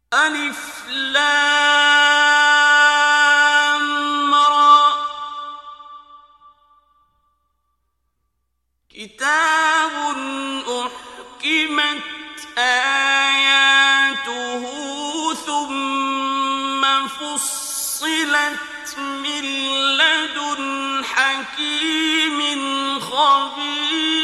ألف لام را كتاب أحكمت آياته ثم فصلت من لدن حكيم خبير